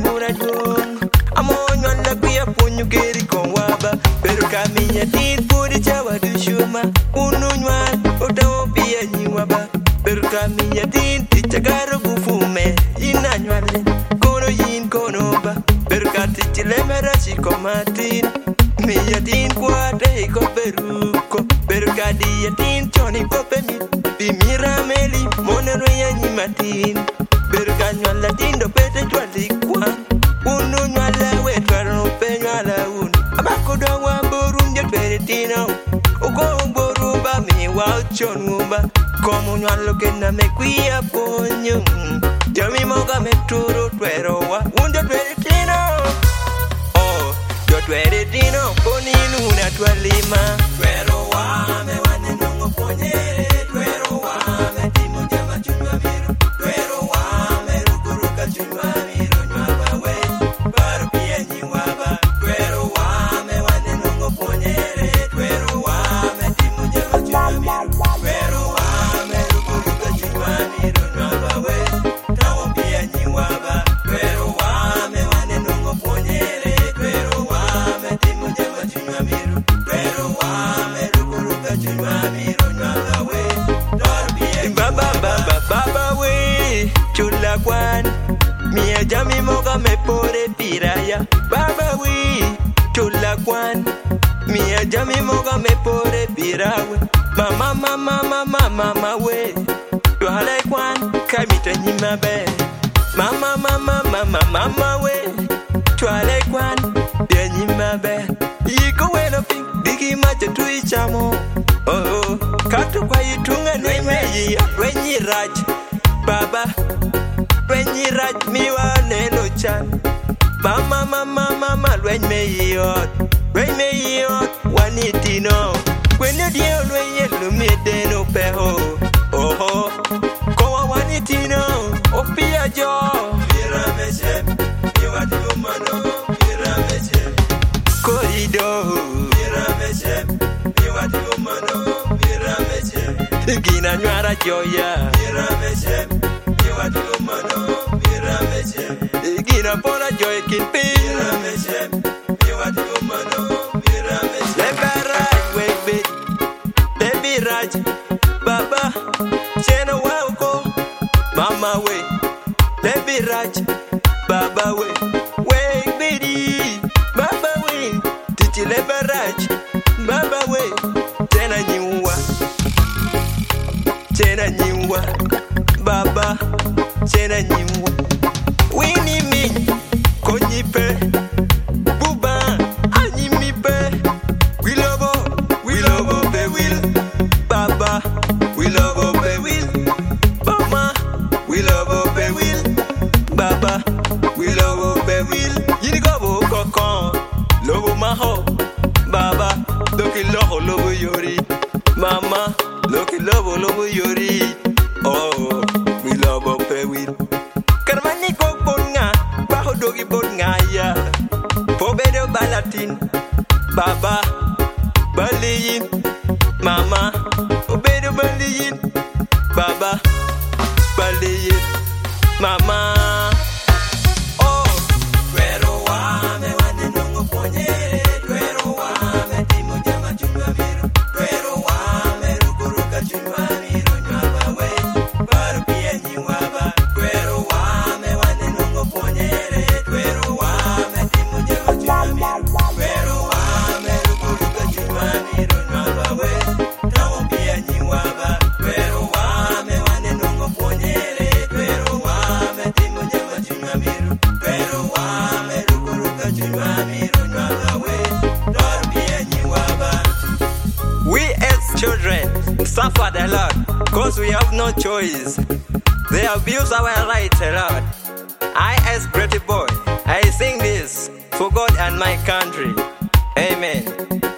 mura dong amon wala kuya punyu geri kon waba pero kaminya tin pudi chawa du shuma ununywan otawo pia nyiwaba pero kaminya tin tichagaro gufume inanywale kono yin kono ba pero katichile merashi komatin miya tin kwate ko peruko pero kadiya tin choni ko pemi bimira meli monero ya nyimatin pero kanywala tin do pete chwali kwan ununyala wetwaro penywala un abakodo wamborum je peretino ugo umboruba mi wachon umba como nywalo kena me kuya ponyo jami moga meturo twero wa unjo peretino oh yo peretino poninu na twalima twero wa me wane nongo ponyere twero wa me timo jama chunwa miro twero wa me rukuruka chunwa miro nywa we bar pia nyiwaba twero wa me wane nongo ponyere twero wa me timo jama chunwa miro twero wa me rukuruka chunwa miro nywa we tawo pia nyiwaba twero wa me wane nongo ponyere twero wa me timo jama chunwa miro twero wa me rukuruka chunwa miro nywa we bar pia baba baba baba we chula kwan mia jami moga me pore piraya baba we chula kwan mia jami moga me pore pirawe mama mama mama mama we to halai kwan kamita nyima be mama mama mama mama we to halai kwan ya nyima be yiko weno ping digi macha tuichamo oh katu kwa itunga nwenyi wenyi raj baba wenyi raj miwa neno chan mama mama mama lwen me yot wanitino kwenye dio lwenye lumide no peho oho kowa wanitino opia jo pira meche miwati umano pira meche korido pira meche miwati umano pira meche gina nywara joya pira meche miwati umano pira meche gina pona joy kin pira meche miwati umano pira meche lebara webe baby raj baba chena wako mama we baby raj baba we baby baba we titi lebaraj baba we tena nyimwa baba tena nyimwa wini mi konyipe buba anyimipe we love be will baba we love be will mama we love be will baba we love be will yini go kokon lobo maho baba loki lobo yori mama loki lobo yori oh we love be will karmani ko bonga baho dogi bonga ya pobedo balatin baba baliyin mama obedo baliyin baba baliyin mama oh twero wa me wane nongo ponyere twero wa me timo jama chunwa miro twero wa me rukuruka chunwa miro nywa we bar pia nyiwaba twero wa me wane nongo ponyere twero wa me timo jama chunwa miro twero wa me rukuruka chunwa miro nywa we tawo pia nyiwaba twero wa me wane nongo ponyere twero wa me timo jama chunwa miro twero wa me rukuruka chunwa miro nywa we bar pia nyiwaba. We as children suffered a lot cause we have no choice. They abuse our rights a lot. I as pretty boy, I sing this for God and my country. Amen.